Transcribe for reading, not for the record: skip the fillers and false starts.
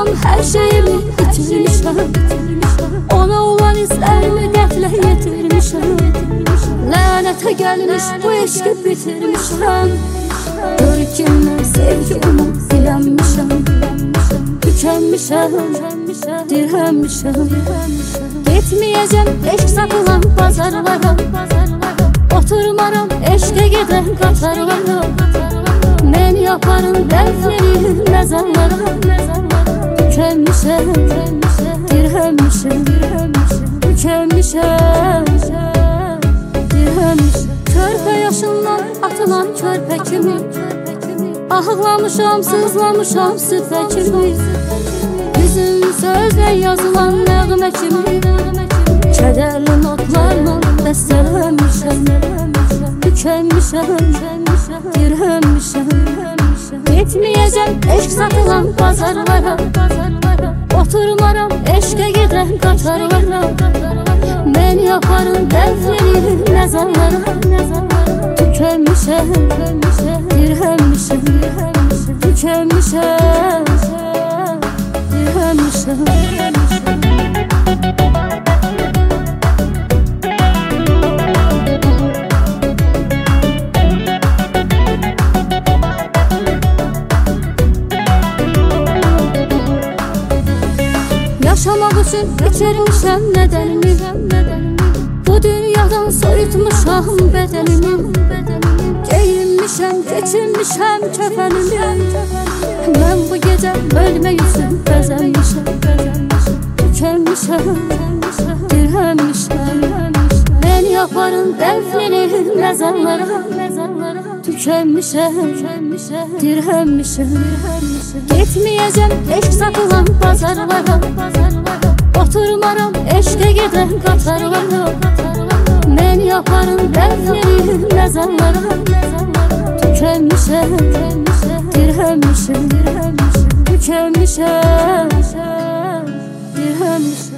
satılan her şeyimi itirmişəm. Ona olan izlərimi qətlə yetirmişəm. Lənətə gəlmiş bu eşqi bitirmişəm. Görkəmlə sevgimi dilənmişəm. Tükənmişəm, dirhəmişəm. Getməyəcəm eşq satılan bazarlara. Oturmaram eşqə gedən qatarlara. Mən yaparım dəfnini məzarlara. Tükənmişəm, dirhəmişəm. Tükənmişəm, dirhəmişəm. Körpə yaşından atılan körpə kimi ağlamışam, sızlamışam süpə kimi. Bizim sözlə yazılan nəğmə kimi kədərli notlarla bəstələnmişəm. Tükənmişəm, dirhəmişəm. Getməyəcəm eşq satılan bazarlara. Oturmaram eşqə gedən qatarlara. Mən yaparım dəfnini məzarlara. Tükənmişəm, dirhəmişəm. Tükənmişəm, dirhəmişəm. Yaşamaq üçün itirmişəm nədənimi. Bu dünyadan soyutmuşam bədənimi. Geyinmişəm, keçinmişəm kəfənimi. Mən bu gecə ölmək üçün bəzənmişəm. Tükənmişəm, dirhəmişəm. Mən yaparım dəfnini məzarlara. Tükənmişəm, dirhəmişəm. Getməyəcəm eşq satılan bazarlara. Oturmaram eşqə gedən qatarlara. Mən yaparım dəfnini məzarlara. Tükənmişəm, dirhəmişəm. Tükənmişəm, dirhəmişəm.